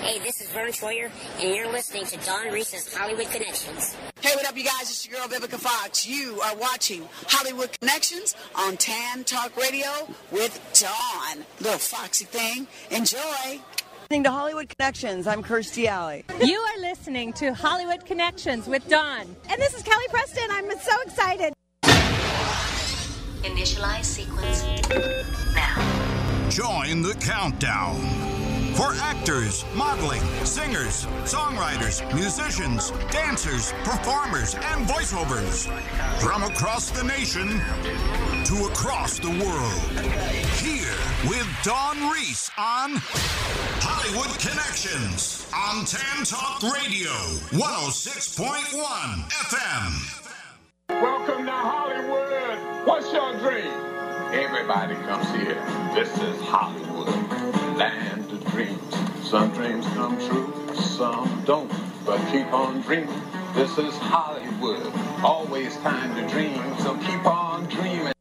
Hey, this is Vern Troyer, and you're listening to Don Reese's Hollywood Connections. Hey, what up, you guys? It's your girl, Vivica Fox. You are watching Hollywood Connections on Tan Talk Radio with Dawn. Little foxy thing. Enjoy. Listening to Hollywood Connections. I'm Kirstie Alley. You are listening to Hollywood Connections with Dawn. And this is Kelly Preston. I'm so excited. Initialize sequence now. Join the countdown. For actors, modeling, singers, songwriters, musicians, dancers, performers, and voiceovers. From across the nation to across the world. Here with Dawn Reese on Hollywood Connections on Tan Talk Radio, 106.1 FM. Welcome to Hollywood. What's your dream? Everybody comes here. This is Hollywood, land of dreams. Some dreams come true, some don't. But keep on dreaming. This is Hollywood. Always time to dream, so keep on dreaming.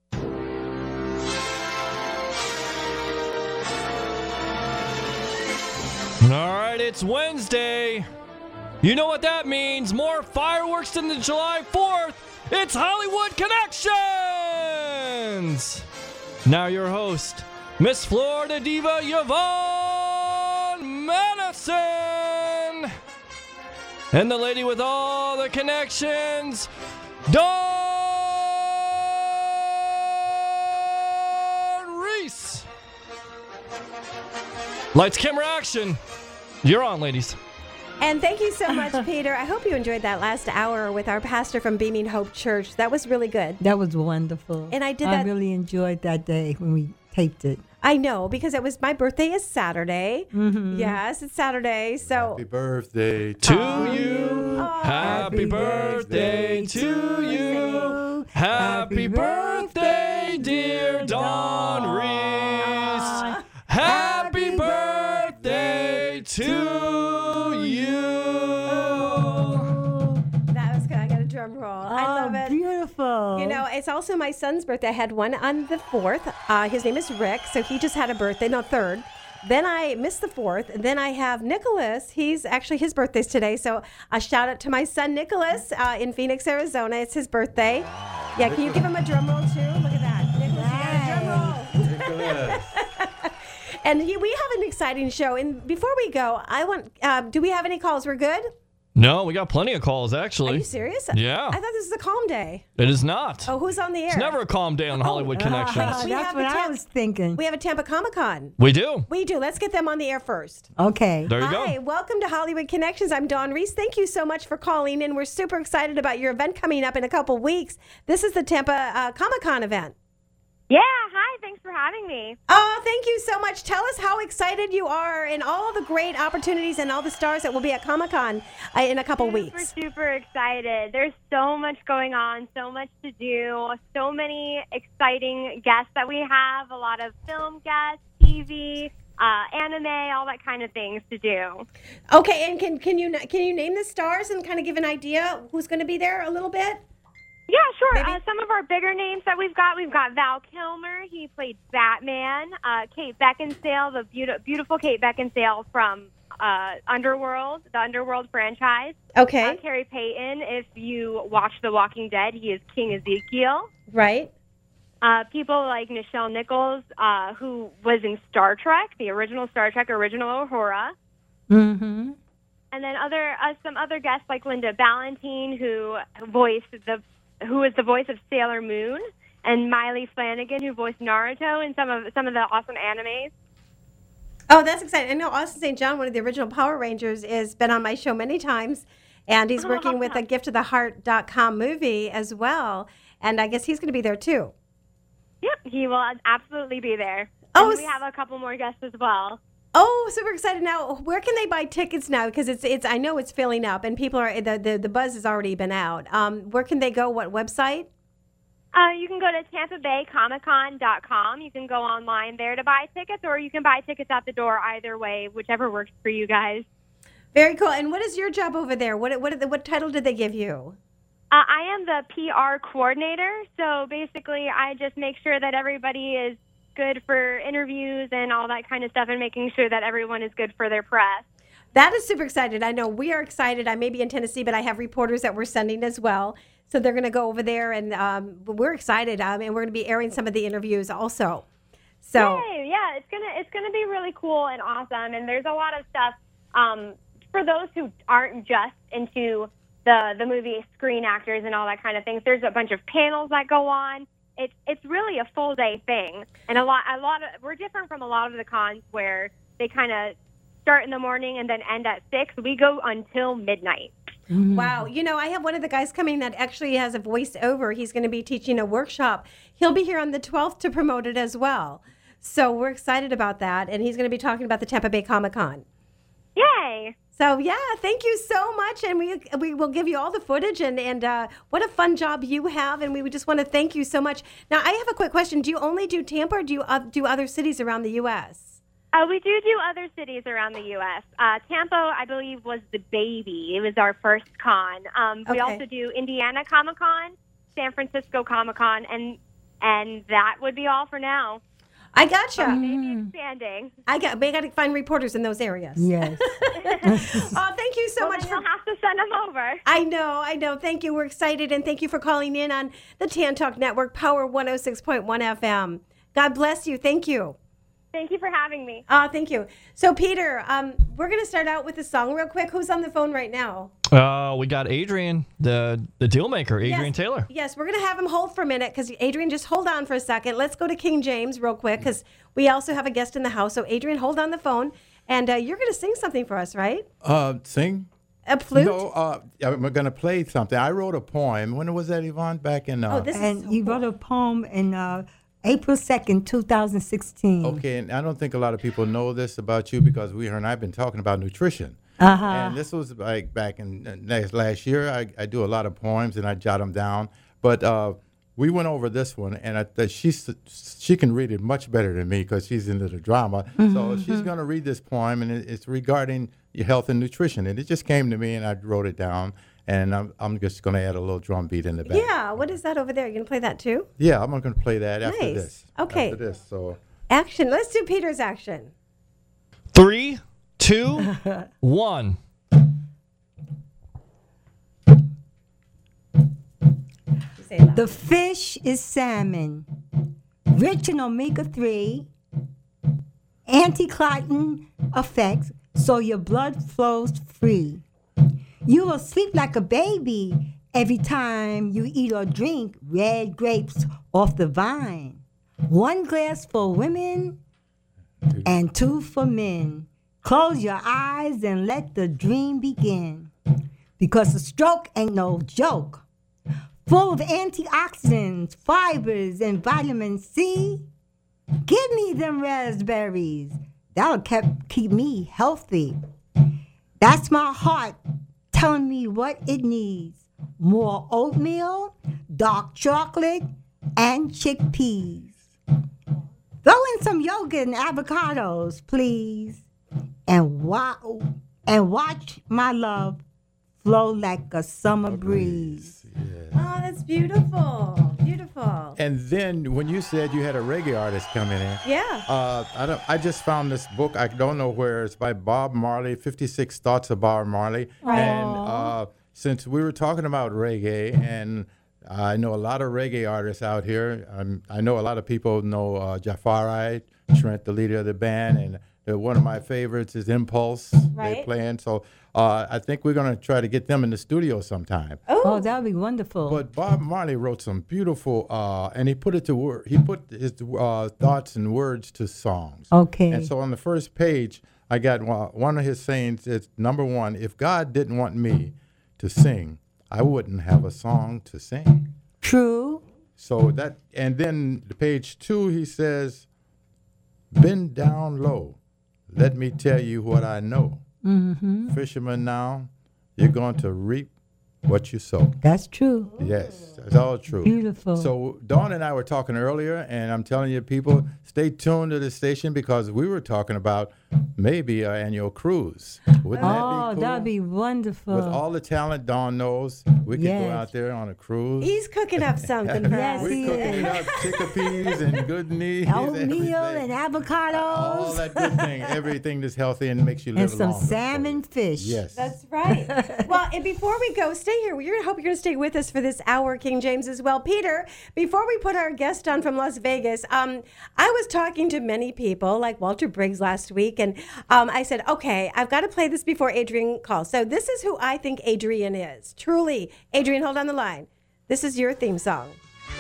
All right, it's Wednesday. You know what that means. More fireworks than the July 4th. It's Hollywood Connections. Now your host, Miss Florida Diva Yvonne Madison. And the lady with all the connections, Dawn Reese. Lights, camera, action. You're on, ladies. And thank you so much, Peter. I hope you enjoyed that last hour with our pastor from Beaming Hope Church. That was really good. That was wonderful. And I really enjoyed that day when we taped it. I know, because my birthday is Saturday. Mm-hmm. Yes, it's Saturday. So happy birthday to you. Oh. Happy birthday to you. Happy birthday, dear Dawn Reese. Happy birthday to you. That was good. I got a drum roll. I love it. Beautiful. You know, it's also my son's birthday. I had one on the 4th. His name is Rick, so he just had a birthday. No, 3rd. Then I missed the 4th. Then I have Nicholas. His birthday's today. So a shout out to my son Nicholas in Phoenix, Arizona. It's his birthday. Yeah, can you give him a drum roll too? Look at that. Nicholas, you got a drum roll. Nicholas. And we have an exciting show. And before we go, do we have any calls? We're good? No, we got plenty of calls, actually. Are you serious? Yeah. I thought this was a calm day. It is not. Oh, who's on the air? It's never a calm day on Hollywood Connections. That's what I was thinking. We have a Tampa Comic-Con. We do. We do. Let's get them on the air first. Okay. There you go. Hi, welcome to Hollywood Connections. I'm Dawn Reese. Thank you so much for calling in. We're super excited about your event coming up in a couple weeks. This is the Tampa Comic-Con event. Yeah, hi. Thanks for having me. Oh, thank you so much. Tell us how excited you are and all the great opportunities and all the stars that will be at Comic-Con in a couple weeks. We're super excited. There's so much going on, so much to do, so many exciting guests that we have, a lot of film guests, TV, anime, all that kind of things to do. Okay, and can you name the stars and kind of give an idea who's going to be there a little bit? Yeah, sure. Some of our bigger names that we've got Val Kilmer. He played Batman. Kate Beckinsale, the beautiful Kate Beckinsale from Underworld, the Underworld franchise. Okay. Carrie Payton, if you watch The Walking Dead, he is King Ezekiel. Right. People like Nichelle Nichols, who was in Star Trek, the original Star Trek, original Uhura. Mm-hmm. And then some other guests like Linda Ballantine, who is the voice of Sailor Moon, and Miley Flanagan, who voiced Naruto in some of the awesome animes. Oh, that's exciting. I know Austin St. John, one of the original Power Rangers, has been on my show many times, and he's working with a giftoftheheart.com movie as well, and I guess he's going to be there too. Yep, he will absolutely be there. Oh, and we have a couple more guests as well. Oh, super excited. Now, where can they buy tickets now? Because it's I know it's filling up, and people are the buzz has already been out. Where can they go? What website? You can go to TampaBayComicCon.com. You can go online there to buy tickets, or you can buy tickets at the door. Either way, whichever works for you guys. Very cool. And what is your job over there? What title did they give you? I am the PR coordinator. So basically, I just make sure that everybody is good for interviews and all that kind of stuff, and making sure that everyone is good for their press. That is super excited. I know we are excited. I may be in Tennessee, but I have reporters that we're sending as well. So they're going to go over there, and we're excited. And we're going to be airing some of the interviews also. So Yay, yeah, it's gonna be really cool and awesome. And there's a lot of stuff for those who aren't just into the movie screen actors and all that kind of things. There's a bunch of panels that go on. It's really a full day thing, and a lot of we're different from a lot of the cons where they kind of start in the morning and then end at 6. We go until midnight. Wow. You know, I have one of the guys coming that actually has a voiceover. He's going to be teaching a workshop. He'll be here on the 12th to promote it as well. So we're excited about that. And he's going to be talking about the Tampa Bay Comic-Con. Yay. So, yeah, thank you so much. And we will give you all the footage. And what a fun job you have. And we would just want to thank you so much. Now, I have a quick question. Do you only do Tampa, or do you do other cities around the U.S.? We do other cities around the U.S. Tampa, I believe, was the baby. It was our first con. We also do Indiana Comic-Con, San Francisco Comic-Con, and that would be all for now. I gotcha. Maybe expanding. We got to find reporters in those areas. Yes. Oh, thank you so much. You'll have to send them over. I know. Thank you. We're excited, and thank you for calling in on the Tan Talk Network, Power 106.1 FM. God bless you. Thank you. Thank you for having me. Thank you. So, Peter, we're going to start out with a song real quick. Who's on the phone right now? We got Adrian, the deal maker, Adrian Taylor. Yes, we're going to have him hold for a minute because, Adrian, just hold on for a second. Let's go to King James real quick because we also have a guest in the house. So, Adrian, hold on the phone, and you're going to sing something for us, right? Sing? A flute? No, I'm going to play something. I wrote a poem. When was that, Yvonne? Back in... you wrote a poem in... April 2nd, 2016. Okay, and I don't think a lot of people know this about you because her and I have been talking about nutrition. Uh-huh. And this was like back in last year. I do a lot of poems and I jot them down. But we went over this one, and she can read it much better than me because she's into the drama. So she's going to read this poem, and it's regarding your health and nutrition. And it just came to me, and I wrote it down. And I'm just going to add a little drum beat in the back. Yeah, what is that over there? You're going to play that too? Yeah, I'm going to play that after this. Okay. After this, so. Action. Let's do Peter's action. 3, 2, 1. The fish is salmon, rich in omega-3, anti-clotting effects, so your blood flows free. You will sleep like a baby every time you eat or drink red grapes off the vine. 1 glass for women and 2 for men. Close your eyes and let the dream begin. Because a stroke ain't no joke. Full of antioxidants, fibers, and vitamin C. Give me them raspberries. That'll keep me healthy. That's my heart telling me what it needs. More oatmeal, dark chocolate, and chickpeas. Throw in some yogurt and avocados, please. And watch my love flow like a summer breeze. Oh, that's beautiful. Beautiful. And then when you said you had a reggae artist coming in, I just found this book. I don't know where. It's by Bob Marley, 56 Thoughts of Bob Marley. Aww. And since we were talking about reggae, and I know a lot of reggae artists out here. I know a lot of people know Jafari, Trent, the leader of the band, and one of my favorites is Impulse. Right. They're playing. So I think we're going to try to get them in the studio sometime. Oh, that would be wonderful. But Bob Marley wrote some beautiful, and he put it to word. He put his thoughts and words to songs. Okay. And so on the first page, I got one of his sayings. It's number 1: if God didn't want me to sing, I wouldn't have a song to sing. True. So that, and then the page 2, he says, bend down low. Let me tell you what I know. Mm-hmm. Fisherman, now you're going to reap what you sow. That's true. Yes, that's all true. Beautiful. So Dawn and I were talking earlier, and I'm telling you, people, stay tuned to the station because we were talking about maybe an annual cruise. Wouldn't that be cool? That'd be wonderful. With all the talent Dawn knows, we could go out there on a cruise. He's cooking up something for us. We're cooking up chickpeas and good meat. Oatmeal and avocados. All that good thing. Everything that's healthy and makes you live and some longer. salmon fish. Yes. That's right. Well, and before we go, stay here. I hope you're going to stay with us for this hour, King James, as well. Peter, before we put our guest on from Las Vegas, I was talking to many people, like Walter Briggs last week, and I said, okay, I've got to play this before Adrian calls. So this is who I think Adrian is. Truly. Adrian, hold on the line. This is your theme song.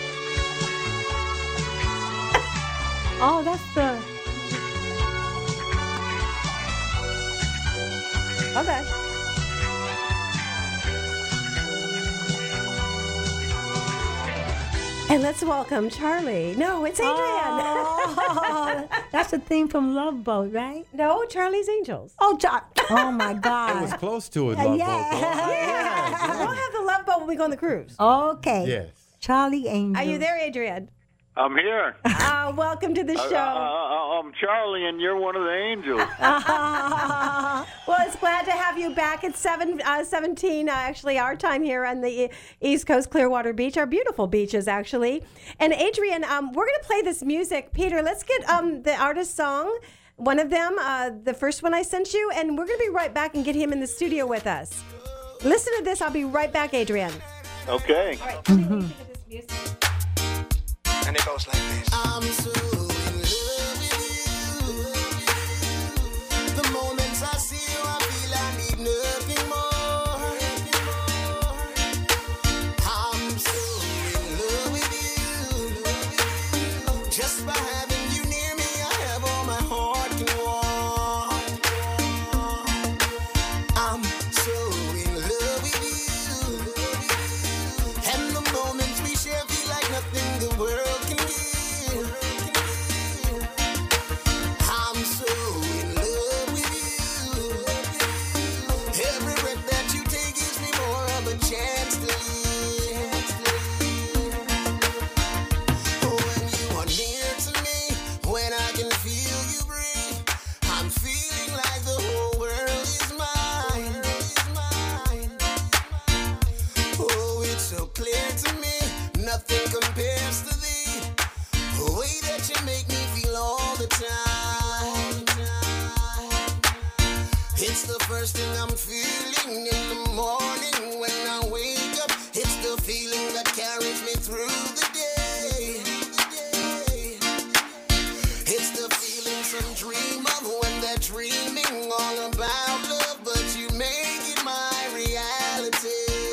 Oh, that's the... Okay. And let's welcome Charlie. No, it's Adrian. Oh, that's a theme from Love Boat, right? No, Charlie's Angels. Oh, oh my God. It was close to it, Love Boat. Yeah. We'll have the Love Boat when we go on the cruise. Okay. Yes. Charlie Angels. Are you there, Adrian? I'm here. Welcome to the show. I'm Charlie, and you're one of the angels. Well, it's glad to have you back. It's 7:17, actually, our time here on the East Coast, Clearwater Beach, our beautiful beaches, actually. And Adrian, we're going to play this music. Peter, let's get the artist song, one of them, the first one I sent you, and we're going to be right back and get him in the studio with us. Listen to this. I'll be right back, Adrian. Okay. All right. Listen to this music. And it goes like this. I'm so in love with you. The moments I see you, I feel I need nothing more. I'm so in love with you. Just by having you near me, I have all my heart can want. I'm so in love with you. And the moments we share feel like nothing the world. First thing I'm feeling in the morning when I wake up, it's the feeling that carries me through the day. It's the feeling some dream of when they're dreaming all about love, but you make it my reality.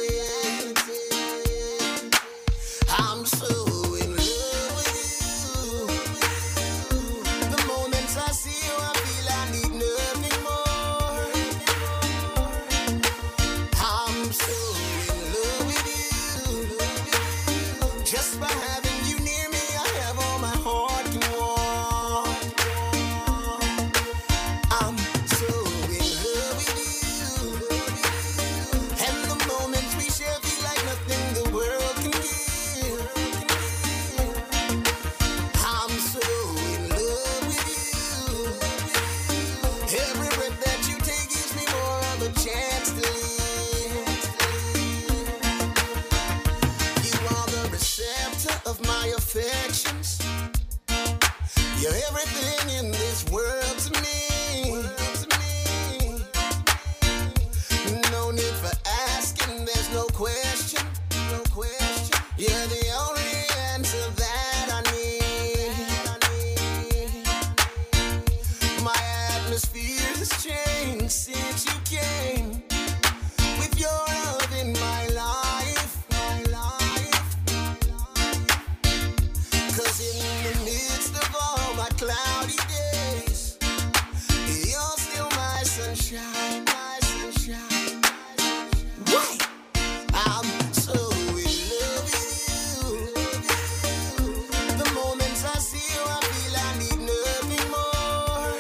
I'm so in love with you. The moments I see you, I feel I need nothing more. Just by having you near me, I have all my heart can want. I'm so in love with you. And the moments we share feel like nothing the world can give. I'm so in love with you. Every breath that you take gives me more of a chance to live. Of my affections, you're everything in this world to me. No need for asking, there's no question. You're the only answer that I need. My atmosphere has changed since you came. With your love in my life. Cloudy days, you're still my sunshine, my sunshine. Why? I'm so in love with you. The moments I see you, I feel I need nothing more.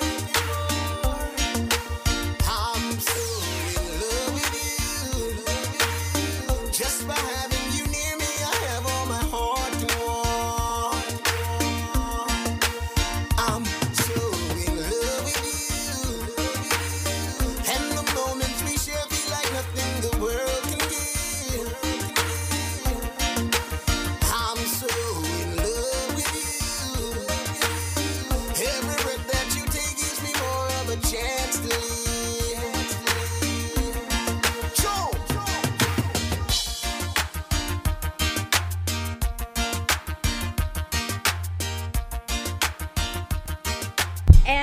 I'm so in love with you. Just by having you near me, I have all my heart can want. I'm so in love with you.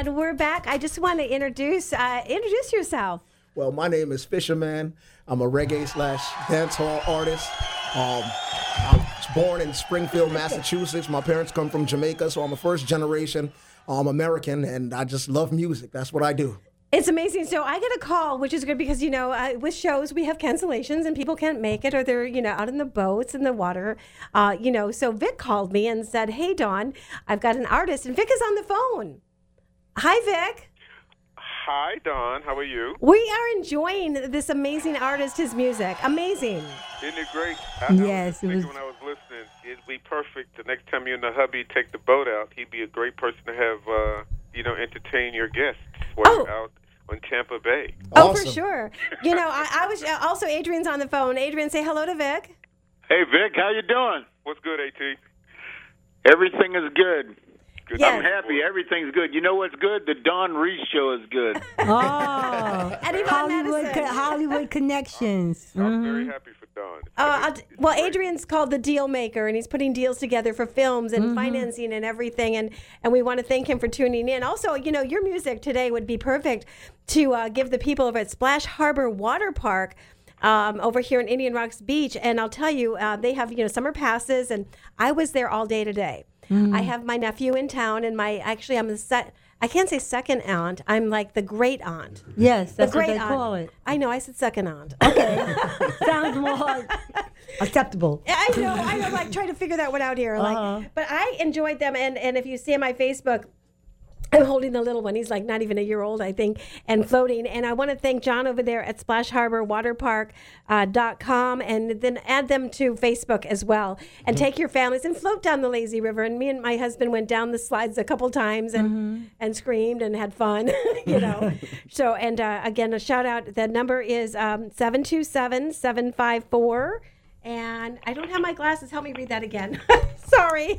And we're back. I just want to introduce yourself. Well, my name is Fisherman. I'm a reggae/dancehall artist. I was born in Springfield, Massachusetts. My parents come from Jamaica, so I'm a first generation American, and I just love music. That's what I do. It's amazing. So I get a call, which is good because, with shows, we have cancellations and people can't make it or they're, out in the boats in the water. So Vic called me and said, hey, Dawn, I've got an artist. And Vic is on the phone. Hi, Vic. Hi, Dawn. How are you? We are enjoying this amazing artist, his music. Amazing. Isn't it great? Yes, it was. When I was listening, it'd be perfect. The next time you're in the hubby, take the boat out. He'd be a great person to have, entertain your guests while you're out on Tampa Bay. Oh, awesome. For sure. I was also, Adrian's on the phone. Adrian, say hello to Vic. Hey, Vic, how you doing? What's good, AT? Everything is good. Good. Yes. I'm happy. Everything's good. You know what's good? The Don Reese show is good. Oh, Eddie Hollywood Connections. I'm very happy for Don. Well, Adrian's called the deal maker, and he's putting deals together for films and financing and everything, and we want to thank him for tuning in. Also, your music today would be perfect to give the people over at Splash Harbor Water Park over here in Indian Rocks Beach. And I'll tell you, they have, summer passes, and I was there all day today. I have my nephew in town, and I can't say second aunt. I'm like the great aunt. Yes, that's the great what they aunt. call it. I know, I said second aunt. Okay. Sounds more acceptable. I know, like trying to figure that one out here. But I enjoyed them, and if you see on my Facebook, I'm holding the little one. He's like not even a year old, I think, and floating. And I want to thank John over there at Splash Harbor Waterpark.com, and then add them to Facebook as well. And take your families and float down the lazy river. And me and my husband went down the slides a couple times and screamed and had fun, So, and again, a shout out. The number is 727-754. And I don't have my glasses. Help me read that again. Sorry.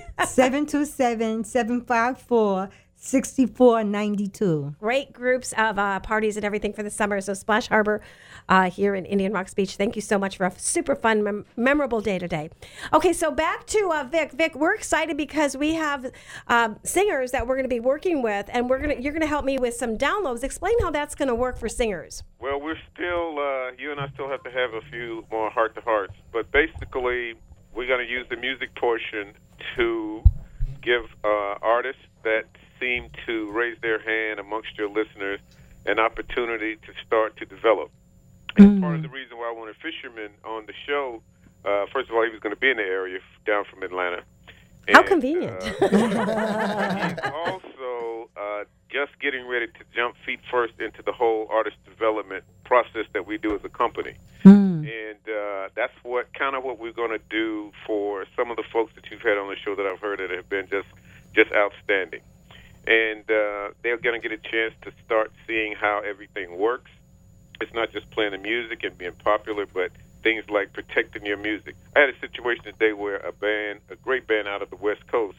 727-754-6492. Great groups of parties and everything for the summer. So Splash Harbor here in Indian Rocks Beach. Thank you so much for a super fun, memorable day today. Okay, so back to Vic. Vic, we're excited because we have singers that we're going to be working with, and you're going to help me with some downloads. Explain how that's going to work for singers. Well, we're still, you and I still have to have a few more heart-to-hearts. But basically, we're going to use the music portion to give artists that seem to raise their hand amongst your listeners an opportunity to start to develop. And part of the reason why I wanted Fisherman on the show, first of all, he was going to be in the area down from Atlanta. How convenient. He's also just getting ready to jump feet first into the whole artist development process that we do as a company. And that's what we're going to do for some of the folks that you've had on the show that I've heard that have been just outstanding. And they're going to get a chance to start seeing how everything works. It's not just playing the music and being popular, but things like protecting your music. I had a situation today where a great band out of the West Coast,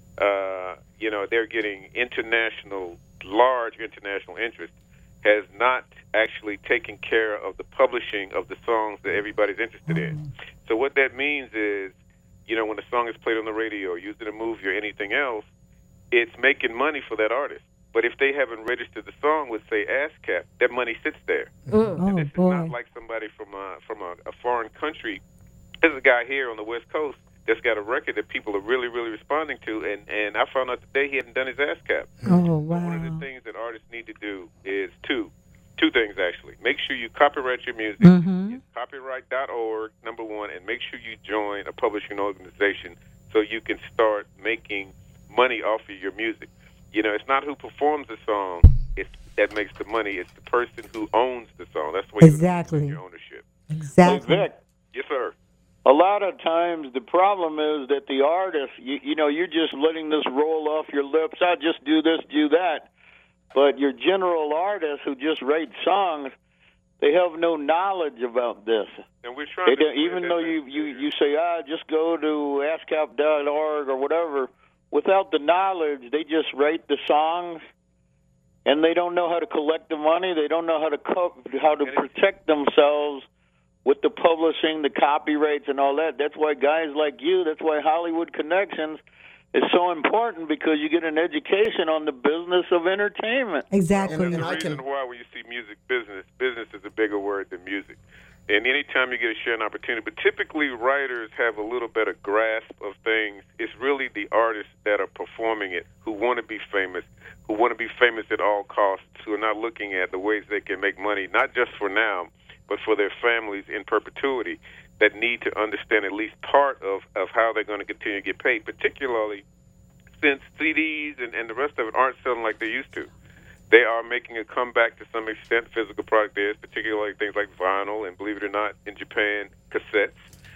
they're getting large international interest, has not actually taken care of the publishing of the songs that everybody's interested in. So what that means is, when a song is played on the radio or used in a movie or anything else, it's making money for that artist. But if they haven't registered the song with, say, ASCAP, that money sits there. And this is not like somebody from a foreign country. There's a guy here on the West Coast that's got a record that people are really, really responding to, and I found out today he hadn't done his ASCAP. Oh, wow. One of the things that artists need to do is two things, actually. Make sure you copyright your music. It's copyright.org, number one, and make sure you join a publishing organization so you can start making money off of your music. It's not who performs the song that makes the money. It's the person who owns the song. That's the way exactly. your ownership. Exactly. Hey, Vic. Yes, sir. A lot of times the problem is that the artist, you're just letting this roll off your lips. I just do this, do that. But your general artists who just write songs, they have no knowledge about this. And we're trying even though you say, just go to ASCAP.org or whatever, without the knowledge, they just write the songs, and they don't know how to collect the money. They don't know how to protect themselves with the publishing, the copyrights, and all that. That's why guys like you, that's why Hollywood Connections, is so important because you get an education on the business of entertainment. Exactly. And the reason why when you see music business is a bigger word than music. And anytime you get a sharing opportunity, but typically writers have a little better grasp of things. It's really the artists that are performing it who want to be famous, who want to be famous at all costs, who are not looking at the ways they can make money, not just for now, but for their families in perpetuity, that need to understand at least part of how they're going to continue to get paid, particularly since CDs and the rest of it aren't selling like they used to. They are making a comeback to some extent, physical product is, particularly things like vinyl and, believe it or not, in Japan, cassettes.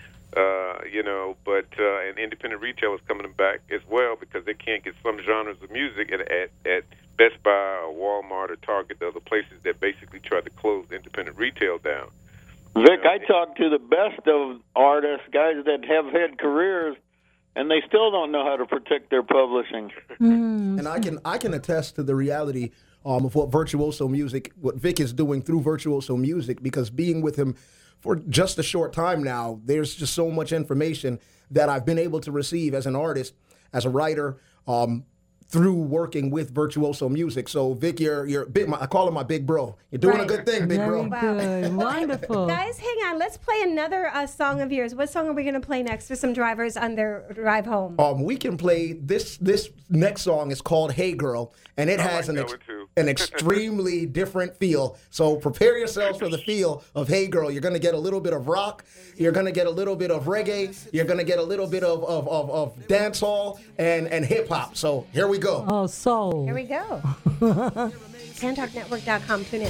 But and independent retail is coming back as well because they can't get some genres of music at Best Buy or Walmart or Target, the other places that basically try to close independent retail down. Vic, I talk to the best of artists, guys that have had careers, and they still don't know how to protect their publishing. And I can attest to the reality of what Virtuoso Music, what Vic is doing through Virtuoso Music, because being with him for just a short time now, there's just so much information that I've been able to receive as an artist, as a writer, through working with Virtuoso Music. So, Vic, you're big. I call him my big bro. You're doing a good thing, big bro. Good. Wonderful. Guys, hang on. Let's play another song of yours. What song are we going to play next for some drivers on their drive home? We can play this next song is called Hey Girl, and it has an extremely different feel. So prepare yourselves for the feel of Hey Girl. You're going to get a little bit of rock. You're going to get a little bit of reggae. You're going to get a little bit of dancehall and hip-hop. So here we go. Oh, soul. Here we go. TanTalkNetwork.com. Tune in.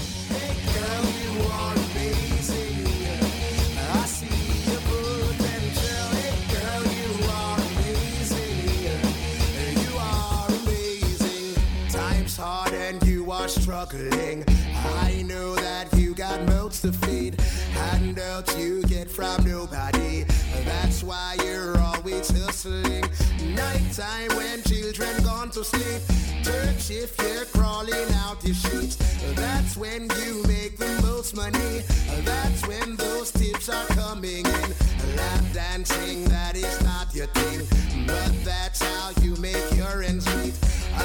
Hard and you are struggling. I know that you got mouths to feed, handouts you get from nobody. That's why you're always hustling. Nighttime when children gone to sleep, third shift you're crawling out your sheets. That's when you make the most money. That's when those tips are coming in. Lap dancing, that is not your thing, but that's how you make your ends meet.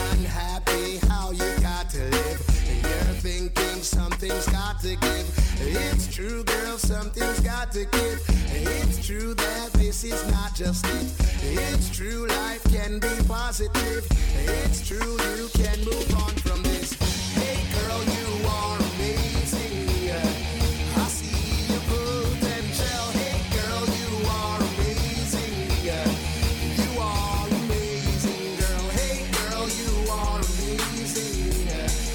Unhappy how you got to live. You're thinking something's got to give. It's true, girl, something's got to give. It's true that this is not just it. It's true, life can be positive. It's true, you can move on from this. Hey, girl, you are amazing. I see your potential. Hey, girl, you are amazing. You are amazing, girl. Hey, girl, you are amazing.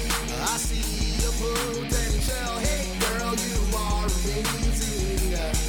I see your potential. Hey, girl, you are amazing.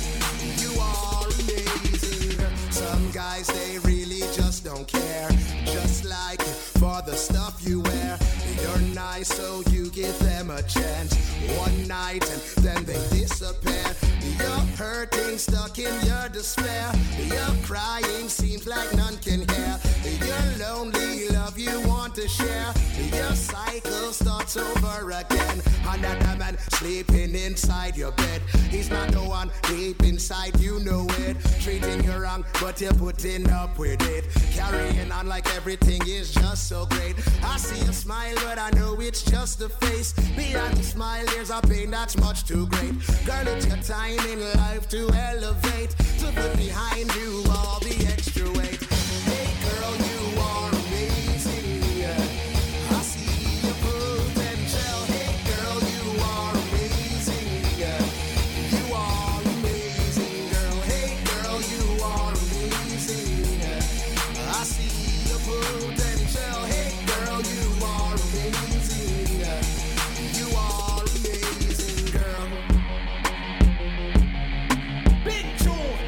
You are amazing. Some guys, they really just don't care. Just like for the stuff you wear. You're nice, so you give them a chance. One night and then they disappear. You're hurting, stuck in your despair. You're crying, seems like none can hear. You're lonely, love you want to share. Your cycle starts over again. Another man sleeping inside your bed. He's not the one deep inside, you know it. Treating you wrong, but you're putting up with it. Carrying on like everything is just so great. I see a smile, but I know it's just a face. Beyond the smile, there's a pain that's much too great. Girl, it's your time in life to elevate, to put behind you all the extra weight. Hey girl, you are amazing. I see your potential. Hey girl, you are amazing. You are amazing, girl. Hey girl, you are amazing. I see your potential. Hey girl, you are amazing. You are amazing, girl. Big tune.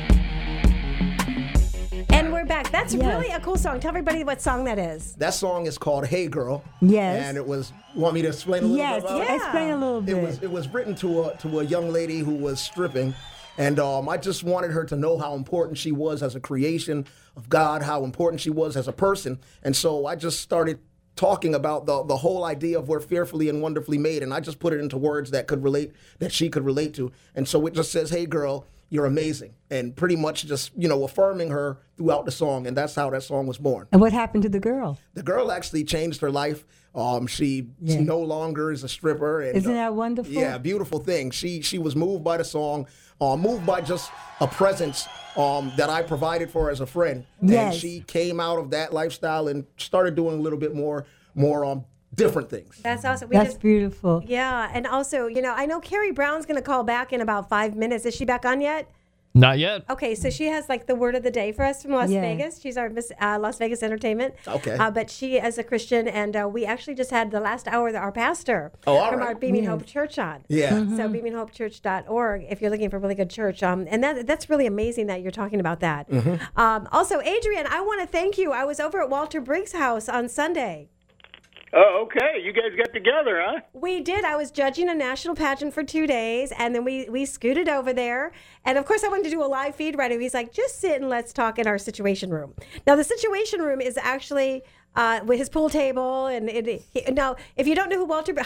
And we're back. That's really a cool song. Tell everybody what song that is. That song is called Hey Girl. Yes. And it was, want me to explain a little bit about it? Explain a little bit. It was written to a young lady who was stripping. And I just wanted her to know how important she was as a creation of God, how important she was as a person. And so I just started talking about the whole idea of we're fearfully and wonderfully made, and I just put it into words that she could relate to. And so it just says, hey, girl, you're amazing, and pretty much just, affirming her throughout the song, and that's how that song was born. And what happened to the girl? The girl actually changed her life. She no longer is a stripper. And, isn't that wonderful? Yeah, beautiful thing. She was moved by the song, moved by just a presence that I provided for her as a friend. Yes. And she came out of that lifestyle and started doing a little bit more different things. That's awesome. That's beautiful. Yeah, and also, I know Carrie Brown's going to call back in about 5 minutes. Is she back on yet? Not yet. Okay, so she has like the word of the day for us from Las Vegas. She's our Miss Las Vegas Entertainment. Okay. But she is a Christian, and we actually just had the last hour our pastor all from right. our Beaming Hope Church on. Yeah. So beaminghopechurch.org if you're looking for a really good church. And that's really amazing that you're talking about that. Also, Adrian, I want to thank you. I was over at Walter Briggs' house on Sunday. Oh, okay. You guys got together, huh? We did. I was judging a national pageant for 2 days, and then we scooted over there. And, of course, I wanted to do a live feed right away. He's like, just sit and let's talk in our situation room. Now, the situation room is actually with his pool table. Now, if you don't know who Walter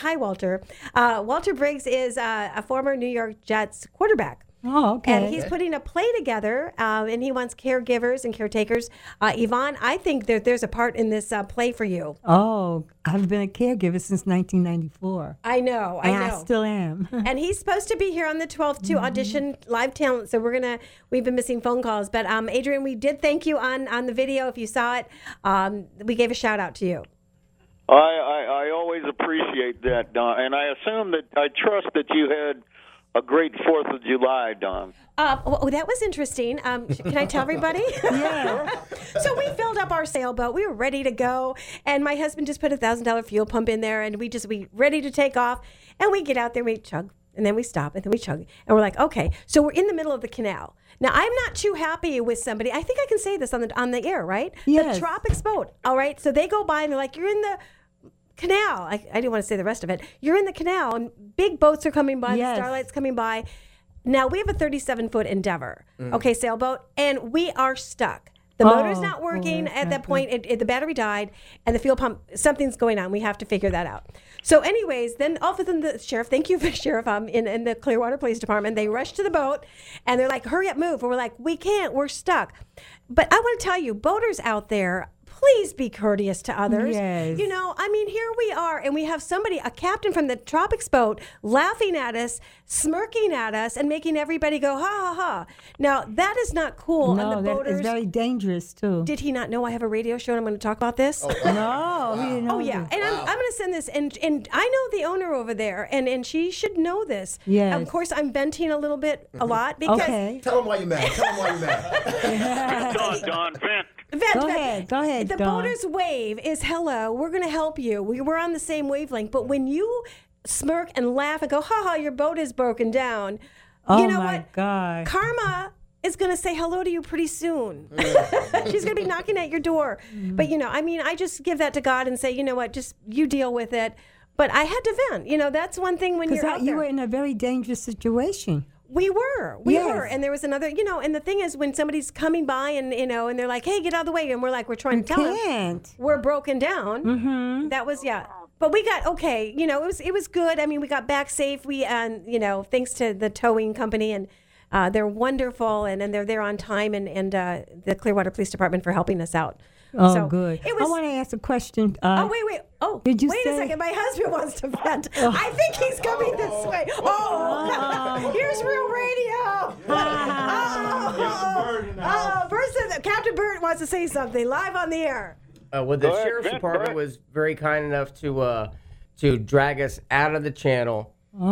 Briggs is a former New York Jets quarterback. Oh, okay. And he's putting a play together, and he wants caregivers and caretakers. Yvonne, I think there's a part in this play for you. Oh, I've been a caregiver since 1994. I know. I still am. And he's supposed to be here on the 12th to audition live talent. So we've been missing phone calls. But Adrian, we did thank you on the video. If you saw it, we gave a shout out to you. I always appreciate that, Don. And I trust that you had a great 4th of July, Don. That was interesting. Can I tell everybody? Yeah. So we filled up our sailboat. We were ready to go. And my husband just put a $1,000 fuel pump in there. And we ready to take off. And we get out there, we chug. And then we stop. And then we chug. And we're like, okay. So we're in the middle of the canal. Now, I'm not too happy with somebody. I think I can say this on the air, right? Yes. The Tropics boat. All right. So they go by and they're like, you're in the canal. I didn't want to say the rest of it. You're in the canal, and big boats are coming by. Yes. The Starlight's coming by. Now we have a 37-foot Endeavor, sailboat, and we are stuck. The motor's not working at that point. The battery died, and the fuel pump. Something's going on. We have to figure that out. So, anyways, then all of a sudden the sheriff. Thank you, Sheriff. In the Clearwater Police Department, they rush to the boat, and they're like, "Hurry up, move!" And we're like, "We can't. We're stuck." But I want to tell you, boaters out there, please be courteous to others. Yes. Here we are, and we have a captain from the Tropics boat, laughing at us, smirking at us, and making everybody go, ha, ha, ha. Now, that is not cool. No, and the boaters, that is very dangerous, too. Did he not know I have a radio show and I'm going to talk about this? No, he didn't know. Oh, yeah. And I'm going to send this, and I know the owner over there, and she should know this. Yes. Of course, I'm venting a lot, because... Okay. Tell him why you're mad. Don, vent. Go ahead, The Dawn. boater's wave is hello. We're going to help you. We're on the same wavelength. But when you smirk and laugh and go, ha ha, your boat is broken down. Oh, you know my what? God. Karma is going to say hello to you pretty soon. She's going to be knocking at your door. But, I just give that to God and say, you know what, just you deal with it. But I had to vent. That's one thing when you're out there. You were in a very dangerous situation. We were, and there was another, and the thing is, when somebody's coming by and and they're like, "Hey, get out of the way," and we're like, we're trying to tell them we're broken down. Mm-hmm. That was but we got okay. It was good. I mean, we got back safe. We thanks to the towing company, and they're wonderful, and they're there on time, and the Clearwater Police Department for helping us out. Oh, so good. I want to ask a question. Wait. Oh, did you wait say? a second. My husband wants to vent. I think he's coming this way. Here's real radio. Captain Bert wants to say something live on the air. The Sheriff's Department was very kind enough to drag us out of the channel.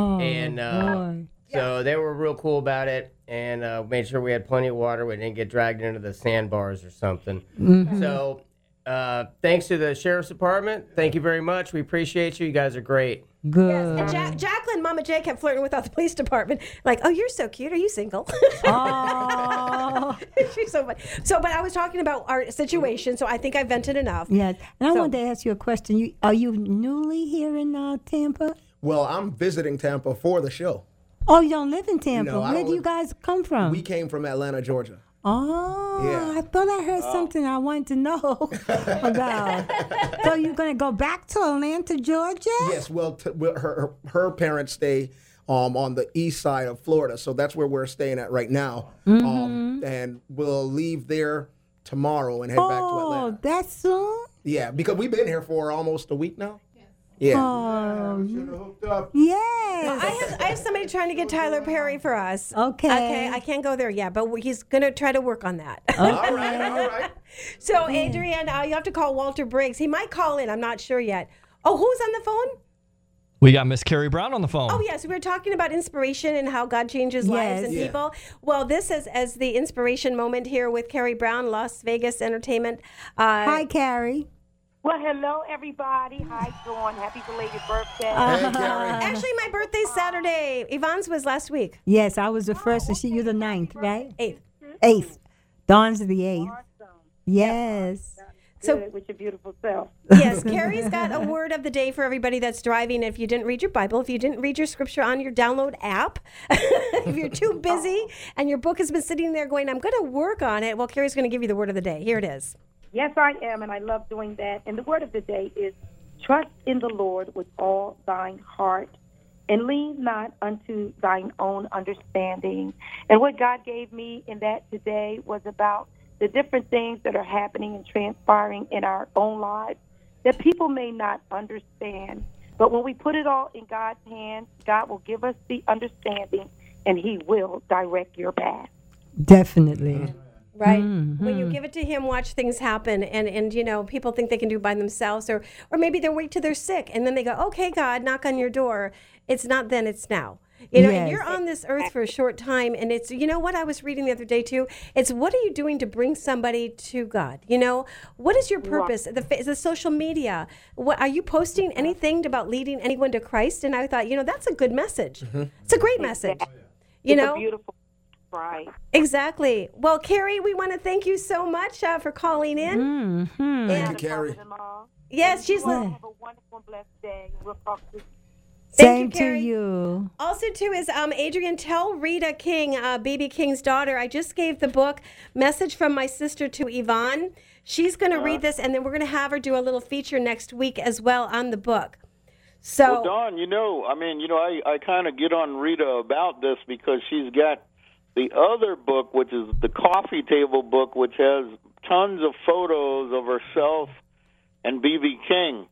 So they were real cool about it, and made sure we had plenty of water. We didn't get dragged into the sandbars or something. Mm-hmm. So thanks to the Sheriff's Department. Thank you very much. We appreciate you. You guys are great. Good. Yes. And Jacqueline, Mama J, kept flirting with the police department. Like, oh, you're so cute. Are you single? Oh. She's so funny. But I was talking about our situation, so I think I vented enough. Yes. And I wanted to ask you a question. Are you newly here in Tampa? Well, I'm visiting Tampa for the show. Oh, you don't live in Tampa. No, Where do you guys come from? We came from Atlanta, Georgia. Oh, Yeah. I thought I heard something I wanted to know about. So you're going to go back to Atlanta, Georgia? Yes, well, her parents stay on the east side of Florida, so that's where we're staying at right now. And we'll leave there tomorrow and head back to Atlanta. Oh, that soon? Yeah, because we've been here for almost a week now. Yeah. Oh, yes. I have somebody trying to get Tyler Perry for us. Okay. Okay, I can't go there yet, but he's going to try to work on that. All right. So, Adrian, you have to call Walter Briggs. He might call in. I'm not sure yet. Oh, who's on the phone? We got Miss Carrie Brown on the phone. Oh, yes. We were talking about inspiration and how God changes lives and people. Well, this is as the inspiration moment here with Carrie Brown, Las Vegas Entertainment. Hi, Carrie. Well, hello, everybody. Hi, Dawn. Happy belated birthday. Actually, my birthday's Saturday. Yvonne's was last week. Yes, I was the first, and you're the 9th, right? 8th. 8th. Dawn's the 8th. Yes. So, with your beautiful self. Yes, Carrie's got a word of the day for everybody that's driving. If you didn't read your Bible, if you didn't read your scripture on your download app, if you're too busy and your book has been sitting there going, I'm going to work on it, well, Carrie's going to give you the word of the day. Here it is. Yes, I am, and I love doing that. And the word of the day is, trust in the Lord with all thine heart, and lean not unto thine own understanding. And what God gave me in that today was about the different things that are happening and transpiring in our own lives that people may not understand. But when we put it all in God's hands, God will give us the understanding, and he will direct your path. Definitely. Right. When you give it to him, watch things happen. And you know, people think they can do it by themselves, or maybe they wait till they're sick and then they go, okay, God, knock on your door. It's not then, it's now. You know, and you're on this earth for a short time. And it's, you know what I was reading the other day too? It's what are you doing to bring somebody to God? You know, what is your purpose? The social media. What are you posting anything about leading anyone to Christ? And I thought, you know, that's a good message. It's a great message. You know, a beautiful. Right. Exactly. Well, Carrie, we want to thank you so much for calling in. Thank you, Carrie. Yes, she's have a wonderful, blessed day. We'll talk to you. Same to you. Also, too, is Adrian, tell Rita King, B.B. King's daughter, I just gave the book Message from My Sister to Yvonne. She's going to read this, and then we're going to have her do a little feature next week as well on the book. So, well, Dawn, I kind of get on Rita about this because she's got the other book, which is the coffee table book, which has tons of photos of herself and B.B. King,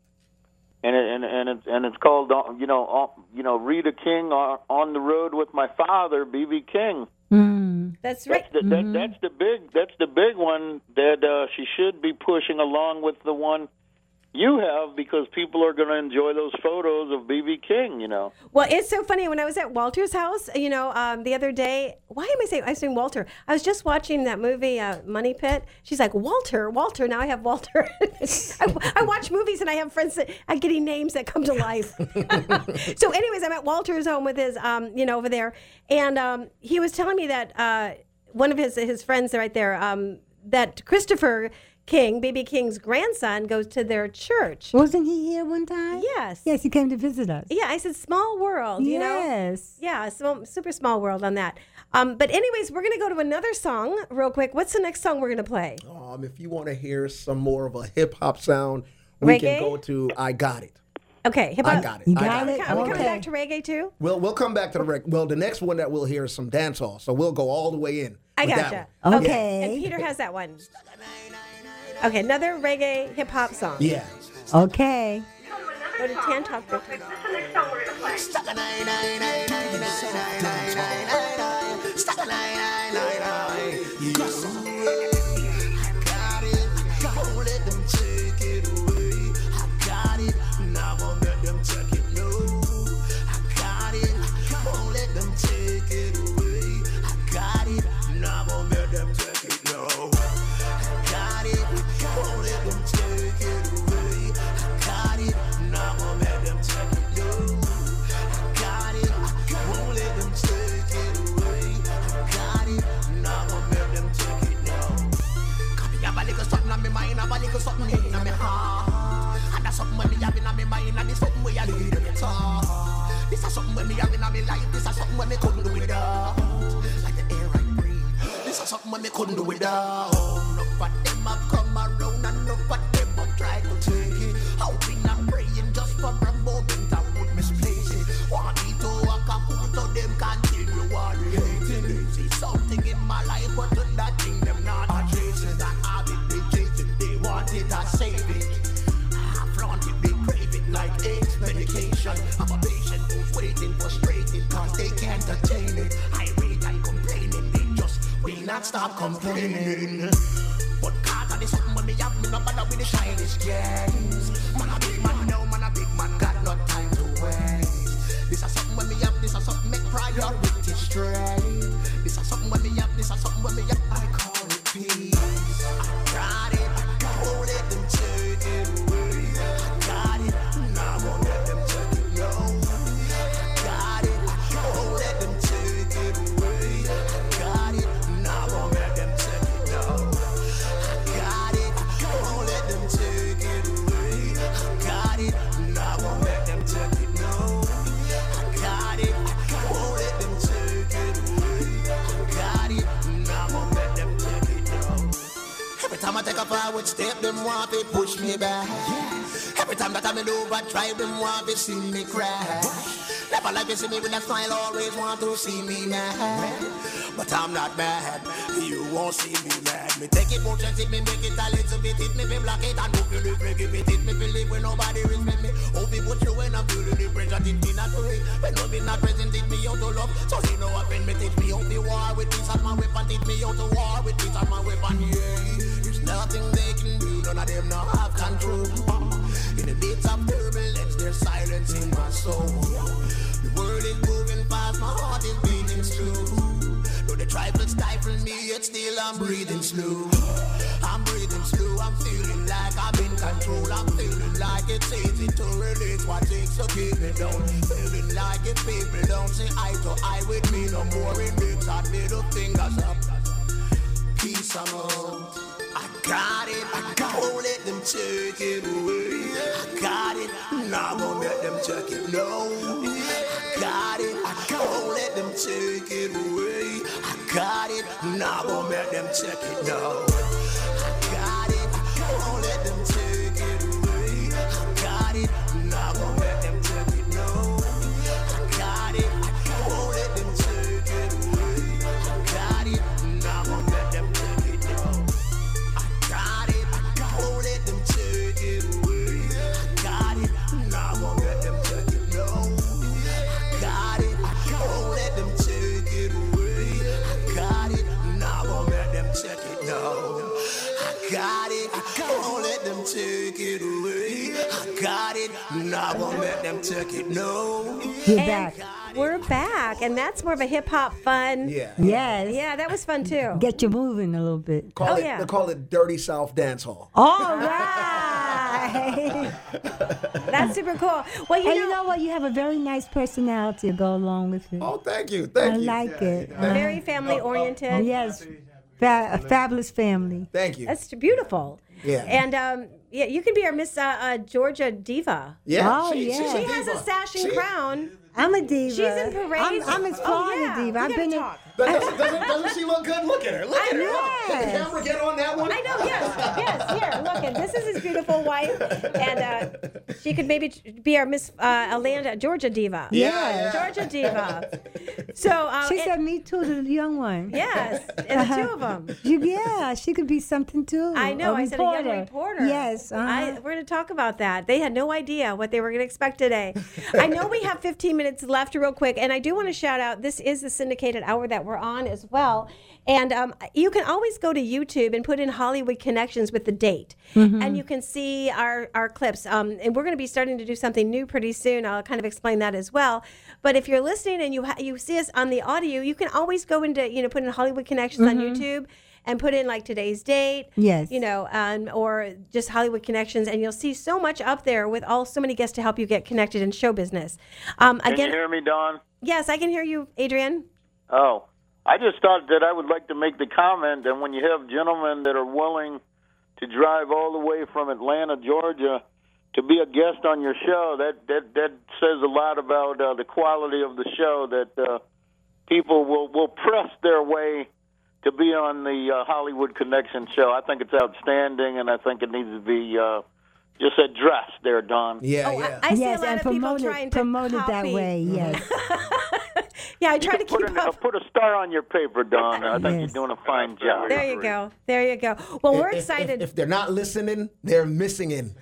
and it's called Rita King on the road with my father, B.B. King. That's right. That's the big one that she should be pushing along with the one you have, because people are going to enjoy those photos of B.B. King, you know. Well, it's so funny. When I was at Walter's house, you know, the other day, why am I saying Walter? I was just watching that movie, Money Pit. She's like, Walter. Now I have Walter. I watch movies and I have friends that I'm getting names that come to life. So anyways, I'm at Walter's home with his, over there. And he was telling me that one of his friends right there, that Christopher King, B.B. King's grandson, goes to their church. Wasn't he here one time? Yes. Yes, he came to visit us. Yeah, I said small world, you know? Yes. Yeah, super small world on that. But anyways, we're going to go to another song real quick. What's the next song we're going to play? If you want to hear some more of a hip-hop sound, we can go to I Got It. Okay, hip-hop. I Got It. You got it? Are we coming back to reggae too? We'll come back to the reggae. Well, the next one that we'll hear is some dancehall, so we'll go all the way in. I with gotcha. that one. Okay. And Peter has that one. Okay, another reggae hip-hop song. Yeah. Okay. Go to Tan Talk. Something in my heart, and that's something when me have in my mind, and it's something where I lead it talk. This is something when me have in my life, this is something when me couldn't do without. Like the air I breathe, this is something when me couldn't do without. Enough of them have come around and enough of them have tried to take it. How been I'm praying just for a moment I would misplace it. Want me to walk a fool so them continue worrying. They see something in my life but to that thing them not chasing. That habit they chasing, they want it, I save it. I flaunt it, they crave it like AIDS medication. I'm a patient who's waiting, frustrated cause they can't attain it. I read and complaining, they just will not stop complaining. But cause of this something when me have me no bother with the shiniest games. Man a big man now, man a big man got no time to waste. This is something when me have, this is something make priority straight. This is something when me have, this is something when me have, I call it peace. I got it, won't let them take it away. I got it, now I won't let them take it, no. I got it, won't let them take it away. I got it, now I won't let them take it, no. I got it, won't let them take it away. I got it, now I won't let them take it, no. I got it, won't let them take it away. I got it, now I won't let them take it, no. Every time I take a forward step, them want to push me back. Every time that I'm in overdrive, them want to see me crash. Never like to see me with a smile, always want to see me mad. But I'm not bad, you won't see me mad. Me take it, won't just hit me, make it a little bit, hit me, block it, and move you, give it, hit me, believe when nobody respect me. Hope it put you when I'm feeling the pressure, it be not free. When love is not present, teach me how to love. So he know offend me, teach me how to war with this as my weapon, teach me how to war with this as my weapon, yeah. There's nothing they can do, none of them now have control. In the days of turbulence, there's silence in my soul. The world is moving fast, my heart is beating slow. Though the trifle stifle me, yet still I'm breathing slow. I'm breathing slow, I'm feeling like I'm in control. I'm feeling like it's easy to release what takes to keep me down. Feeling like if people don't say eye to eye with me no more, it makes our middle fingers up. Peace and love. I got it, won't let them take it away. I got it, now I won't let them take it, no. I got it, won't let them take it away. I got it, now I won't let them take it, no. I got it, won't let them take it away. I got it, now I won't let them take it, no. I got it, won't let them take it away. I got it, now I won't let them take it, no. Got it, won't let them take it away. I got it, now I won't let them take it, no. I got it, won't let them take it away. I got it, now I won't let them take it, no. I got it, won't let them take it away. I got it, now I won't let them take it, no. You're back. We're back, and that's more of a hip hop fun. Yeah. Yes. Yeah, that was fun too. Get you moving a little bit. They call it Dirty South Dance Hall. All right. That's super cool. Well, you know what? You have a very nice personality to go along with it. Oh, thank you. I like it. Very family oriented. Yes. A fabulous family. Thank you. That's beautiful. Yeah. And yeah, you could be our Miss Georgia Diva. Yeah. Oh, She yeah. has a sash and crown. I'm a diva. She's in parades. I'm a Florida diva. I've been in. Doesn't she look good? Look at her. Look at her. Can the camera get on that one? I know, yes. Here, look at this is his beautiful wife. And she could maybe be our Miss Georgia Diva. Yeah. Georgia Diva. So She said me too, the young one. Yes, and the two of them. Yeah, she could be something too. I know. I said a young reporter. Yes. We're going to talk about that. They had no idea what they were going to expect today. I know we have 15 minutes left real quick, and I do want to shout out, this is the syndicated hour that we're on as well. And you can always go to YouTube and put in Hollywood Connections with the date. Mm-hmm. And you can see our clips. And we're going to be starting to do something new pretty soon. I'll kind of explain that as well. But if you're listening and you see us on the audio, you can always go into, put in Hollywood Connections on YouTube and put in like today's date, yes, or just Hollywood Connections, and you'll see so much up there with so many guests to help you get connected in show business. Can you hear me, Dawn? Yes, I can hear you, Adrian. Oh, I just thought that I would like to make the comment that when you have gentlemen that are willing to drive all the way from Atlanta, Georgia, to be a guest on your show, that says a lot about the quality of the show, that people will press their way to be on the Hollywood Connection show. I think it's outstanding, and I think it needs to be just addressed there, Don. Yeah. I see yes, a lot and of people promote trying it, to promote it that copy. way. Yes. Yeah, I try to keep up. Put a star on your paper, Don. I think you're doing a fine job. There you go. There you go. Well, we're excited. If they're not listening, they're missing in.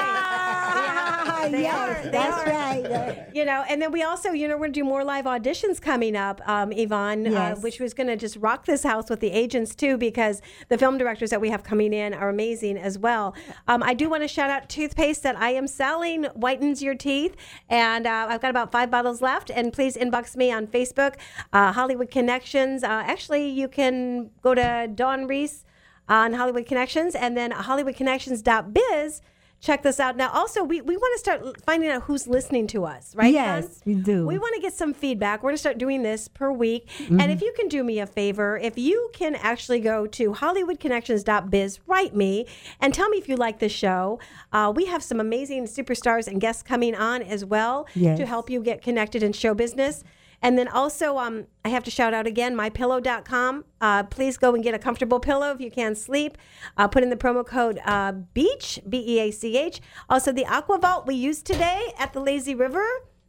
They yes, are. that's right. You know, and then we also, we're going to do more live auditions coming up, Yvonne, Yes. which was going to just rock this house with the agents too, because the film directors that we have coming in are amazing as well. I do want to shout out toothpaste that I am selling, whitens your teeth, and I've got about 5 bottles left. And please inbox me on Facebook, Hollywood Connections. Actually, you can go to Dawn Reese on Hollywood Connections, and then HollywoodConnections.biz. Check this out. Now, also, we want to start finding out who's listening to us, right, Yes, we do. We want to get some feedback. We're going to start doing this per week. Mm-hmm. And if you can do me a favor, if you can actually go to HollywoodConnections.biz, write me, and tell me if you like the show. We have some amazing superstars and guests coming on as well Yes. to help you get connected in show business. And then also, I have to shout out again, mypillow.com. Please go and get a comfortable pillow if you can't sleep. Put in the promo code BEACH, B-E-A-C-H. Also, the AquaVault we used today at the Lazy River.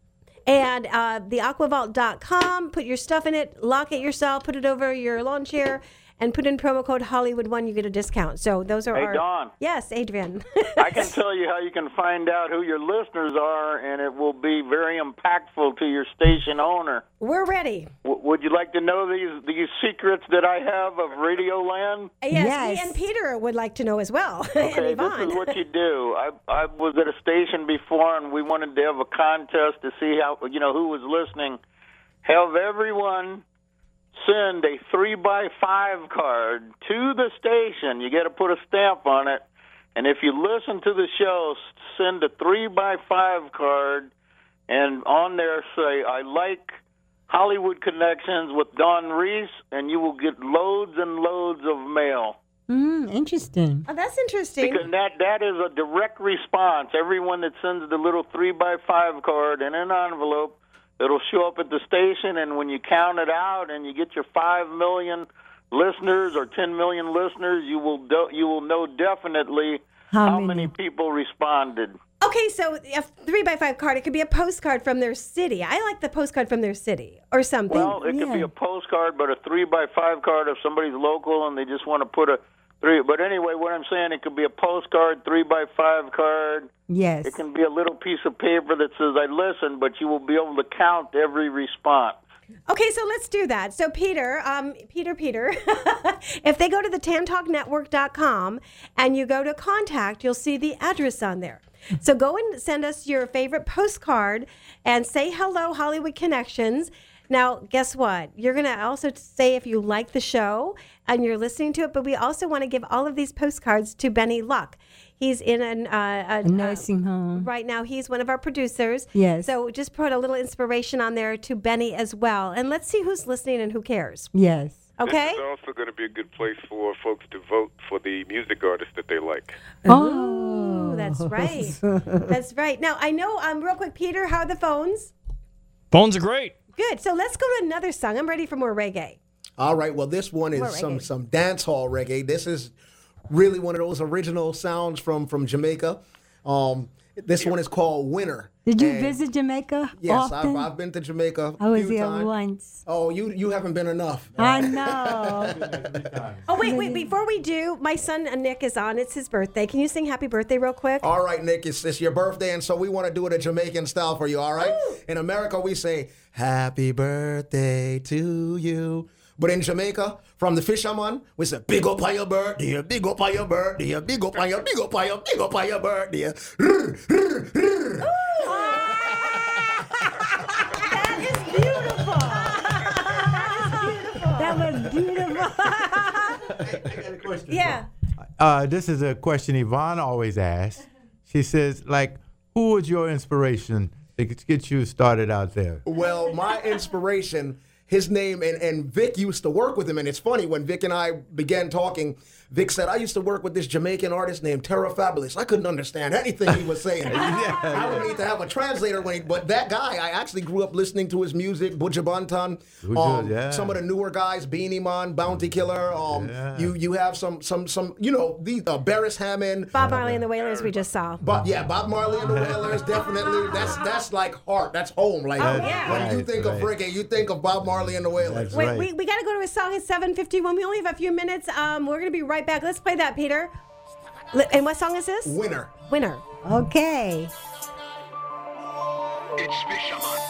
And the aquavault.com. Put your stuff in it, lock it yourself, put it over your lawn chair, and put in promo code Hollywood1. You get a discount. So those are Hey, our... Don. Yes, Adrian. I can tell you how you can find out who your listeners are, and it will be very impactful to your station owner. We're ready. Would you like to know these secrets that I have of Radioland? Yes, me and Peter would like to know as well. And Okay, this Yvonne. is what you do. I was at a station before, and we wanted to have a contest to see how who was listening. Have everyone send a 3x5 card to the station. You got to put a stamp on it, and if you listen to the show, send a 3x5 card, and on there say, "I like Hollywood Connections with Don Reese," and you will get loads and loads of mail. Interesting. Oh, that's interesting. Because that is a direct response. Everyone that sends the little 3x5 card in an envelope, it'll show up at the station, and when you count it out and you get your 5 million listeners or 10 million listeners, you will know definitely how many people responded. Okay, so a 3x5 card, it could be a postcard from their city. I like the postcard from their city or something. Well, it could be a postcard, but a 3x5 card if somebody's local and they just want to put a 3. But anyway, what I'm saying, it could be a postcard, 3x5 card. Yes. It can be a little piece of paper that says, "I listen," but you will be able to count every response. Okay, so let's do that. So Peter, if they go to the tantalknetwork.com and you go to contact, you'll see the address on there. So go and send us your favorite postcard and say hello, Hollywood Connections. Now, guess what? You're going to also say if you like the show and you're listening to it, but we also want to give all of these postcards to Benny Luck. He's in a nursing home. Right now, he's one of our producers. Yes. So just put a little inspiration on there to Benny as well. And let's see who's listening and who cares. Yes. Okay? This is also going to be a good place for folks to vote for the music artists that they like. Oh, that's right. That's right. Now, I know, real quick, Peter, how are the phones? Phones are great. Good. So let's go to another song. I'm ready for more reggae. All right. Well, this one More is reggae. some dance hall reggae. This is really one of those original sounds from Jamaica. This one is called Winter. Did you And visit Jamaica Yes, often? I've been to Jamaica I a was few there times. once. Oh, you haven't been enough. I know. Oh, wait. Before we do, my son Nick is on. It's his birthday. Can you sing happy birthday real quick? All right, Nick, it's your birthday, and so we want to do it a Jamaican style for you, all right? In America, we say, "Happy birthday to you." But in Jamaica, from the fisherman, we say, "Big up on your birthday, big up on your birthday, big up on your, big up on your, big up on your birthday." That was beautiful. Yeah. This is a question Yvonne always asks. She says, who was your inspiration to get you started out there? Well, my inspiration his name, and Vic used to work with him. And it's funny, when Vic and I began talking, Vic said, I used to work with this Jamaican artist named Terra Fabulous. I couldn't understand anything he was saying. I would need to have a translator but that guy, I actually grew up listening to his music, Buju Banton, some of the newer guys, Beanie Man, Bounty Killer. You have some these Barris Hammond. Bob Marley and the Wailers we just saw. Bob Marley and the Wailers, definitely. That's like heart. That's home. Like when you think of reggae, you think of Bob Marley and the Wailers. Wait, we got to go to a song at 7:51. We only have a few minutes. We're going to be right back. Let's play that, Peter. And what song is this? Winner. Okay. It's Fisherman.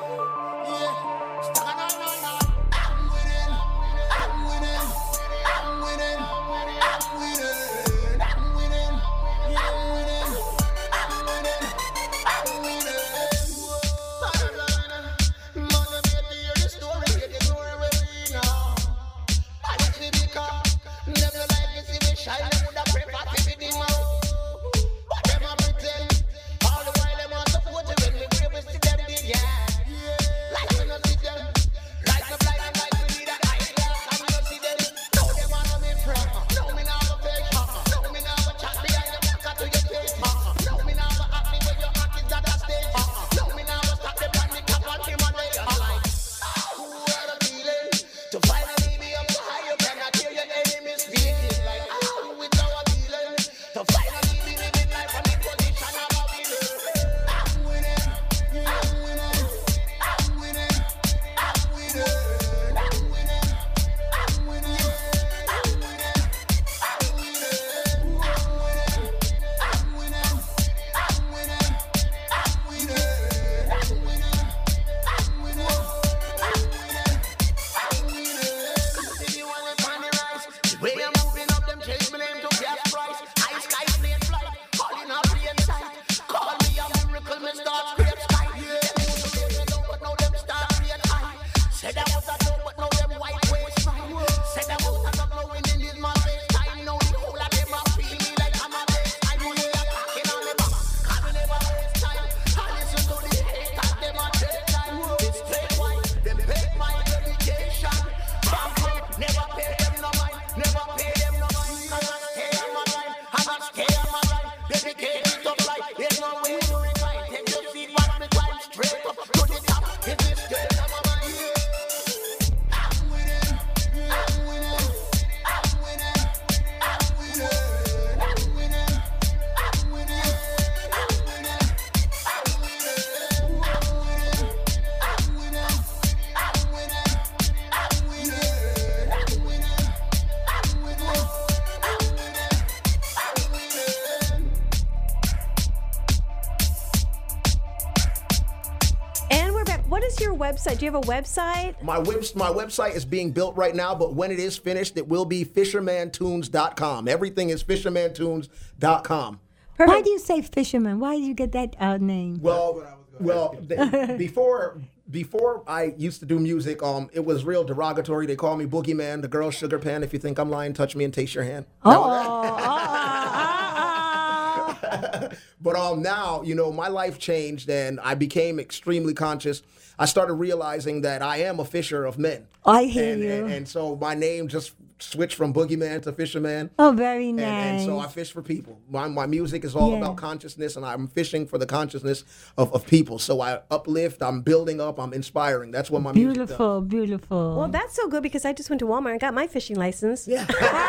Website. Do you have a website? My website is being built right now, but when it is finished, it will be fishermantunes.com. Everything is fishermantunes.com. Why do you say fisherman? Why did you get that name? Before I used to do music, it was real derogatory. They call me Boogeyman, the girl sugar pan. If you think I'm lying, touch me and taste your hand. But now, my life changed and I became extremely conscious. I started realizing that I am a fisher of men. I hear you. And so my name just switched from Boogeyman to Fisherman. Oh, very nice. And so I fish for people. My music is all about consciousness, and I'm fishing for the consciousness of people. So I uplift, I'm building up, I'm inspiring. That's what my music does. Beautiful. Well, that's so good because I just went to Walmart and got my fishing license. Yeah.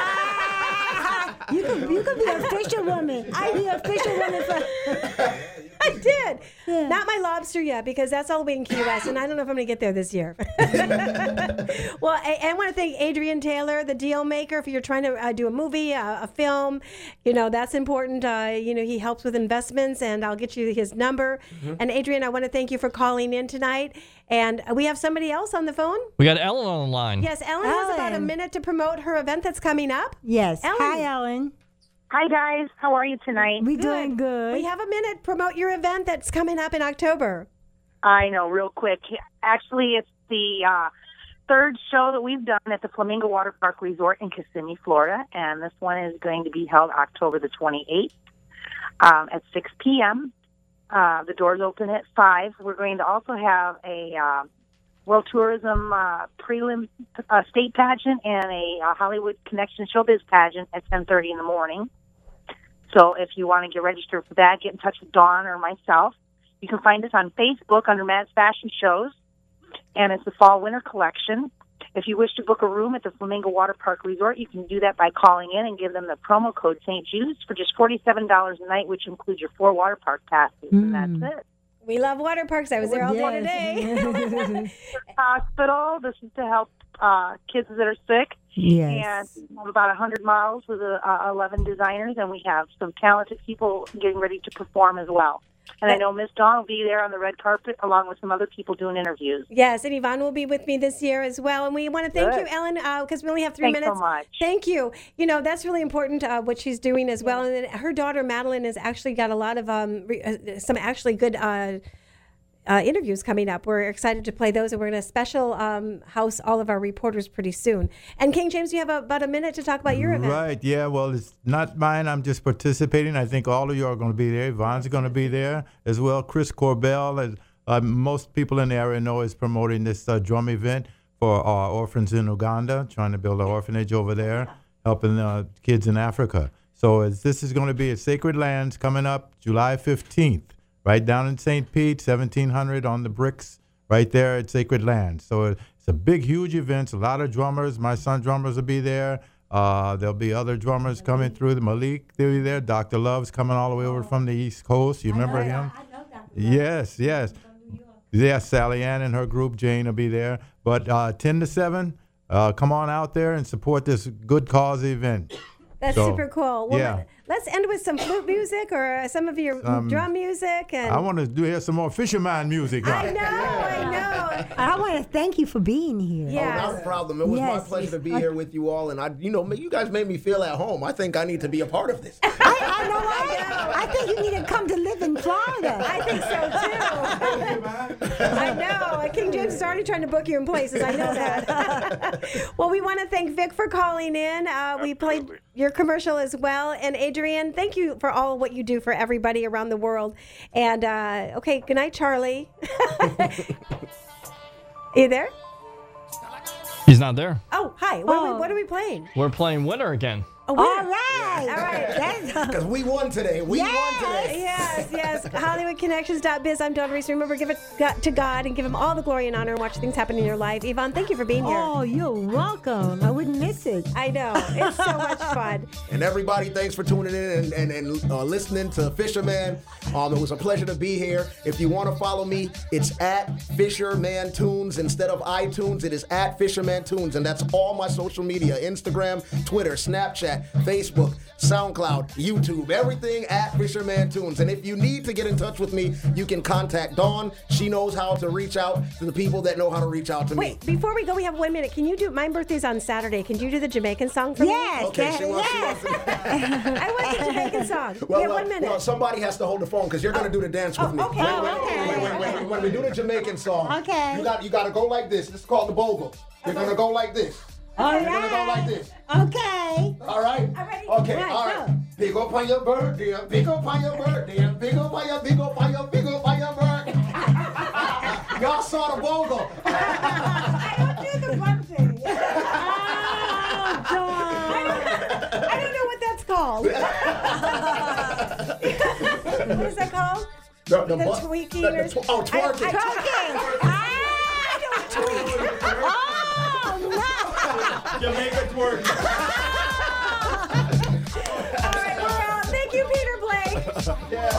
You could be a fisherwoman. I'd be a fisherwoman for... I did. Yeah. Not my lobster yet because that's all the way in Key West, and I don't know if I'm going to get there this year. Well, I want to thank Adrian Taylor, the deal maker. If you're trying to do a movie, a film, that's important. He helps with investments, and I'll get you his number. Mm-hmm. And Adrian, I want to thank you for calling in tonight. And we have somebody else on the phone. We got Ellen on the line. Yes, Ellen has about a minute to promote her event that's coming up. Yes. Ellen. Hi, Ellen. Hi, guys. How are you tonight? We're doing good. We have a minute. Promote your event that's coming up in October. I know, real quick. Actually, it's the third show that we've done at the Flamingo Water Park Resort in Kissimmee, Florida. And this one is going to be held October the 28th at 6 p.m. The doors open at 5. We're going to also have a World Tourism prelim state pageant and a Hollywood Connection showbiz pageant at 10:30 in the morning. So if you want to get registered for that, get in touch with Dawn or myself. You can find us on Facebook under Matt's Fashion Shows, and it's the Fall-Winter Collection. If you wish to book a room at the Flamingo Water Park Resort, you can do that by calling in and give them the promo code St. Jude's for just $47 a night, which includes your 4 water park passes, and that's it. We love water parks. I was there all day today. Hospital. This is to help kids that are sick. Yes. And we have about 100 models with 11 designers, and we have some talented people getting ready to perform as well. And I know Miss Dawn will be there on the red carpet along with some other people doing interviews. Yes, and Yvonne will be with me this year as well. And we want to thank you, Ellen, because we only have 3 minutes. Thanks so much. Thank you. You know, that's really important, what she's doing as well. And then her daughter, Madeline, has actually got a lot of some actually good interviews coming up. We're excited to play those, and we're going to special house all of our reporters pretty soon. And King James, you have about a minute to talk about your event. Right, yeah, well, it's not mine. I'm just participating. I think all of you are going to be there. Yvonne's going to be there as well. Chris Corbell, as most people in the area know, is promoting this drum event for orphans in Uganda, trying to build an orphanage over there, helping kids in Africa. So this is going to be at Sacred Lands coming up July 15th. Right down in St. Pete, 1700 on the bricks, right there at Sacred Land. So it's a big, huge event. A lot of drummers. My son drummers will be there. There'll be other drummers coming through. Malik, they'll be there. Dr. Love's coming all the way over from the East Coast. You remember him? I know Dr. Yes, yes. Yes, Sally Ann and her group, Jane, will be there. But 10 to 7, come on out there and support this good cause event. That's super cool. Well, let's end with some flute music or some of your drum music. And I want to hear some more Fisherman music. I know. I want to thank you for being here. Oh, not a problem. It was my pleasure to be here with you all, and you guys made me feel at home. I think I need to be a part of this. I think you need to come to live in Florida. I think so too. I know. King James is already trying to book you in places. I know that. Well, we want to thank Vic for calling in. We played your commercial as well. And Adrienne, thank you for all what you do for everybody around the world. And okay, good night, Charlie. Are you there? He's not there. Oh, hi. What are we playing? We're playing Winner again. All right. Because we won today. We won today. Yes. HollywoodConnections.biz. I'm Dawn Reese. Remember, give it to God and give him all the glory and honor and watch things happen in your life. Yvonne, thank you for being here. Oh, you're welcome. I wouldn't miss it. I know. It's so much fun. And everybody, thanks for tuning in and listening to Fisherman. It was a pleasure to be here. If you want to follow me, it's at Fisherman Tunes. Instead of iTunes, it is at Fisherman Tunes. And that's all my social media, Instagram, Twitter, Snapchat, Facebook, SoundCloud, YouTube, everything at Fisherman Tunes. And if you need to get in touch with me, you can contact Dawn. She knows how to reach out to the people that know how to reach out to me. Wait, before we go, we have 1 minute. Can you do, my birthday's on Saturday. Can you do the Jamaican song for me? Okay, she wants I want the Jamaican song. Well, we have 1 minute. Well, somebody has to hold the phone because you're going to do the dance with me. Okay. When we do the Jamaican song, you got to go like this. This is called the bogle. You're going to go like this. All You're going to go like this. Okay. All right? Okay, all right. Big up on your birthday, big up on your birthday, big up on your birthday. Y'all saw the bogle. I don't do the one thing. I don't know what that's called. What is that called? The tweaking or twerking. I don't tweak. Oh, no. Jamaica twerk. All right, we're out. Thank you, Peter Blake. Yeah.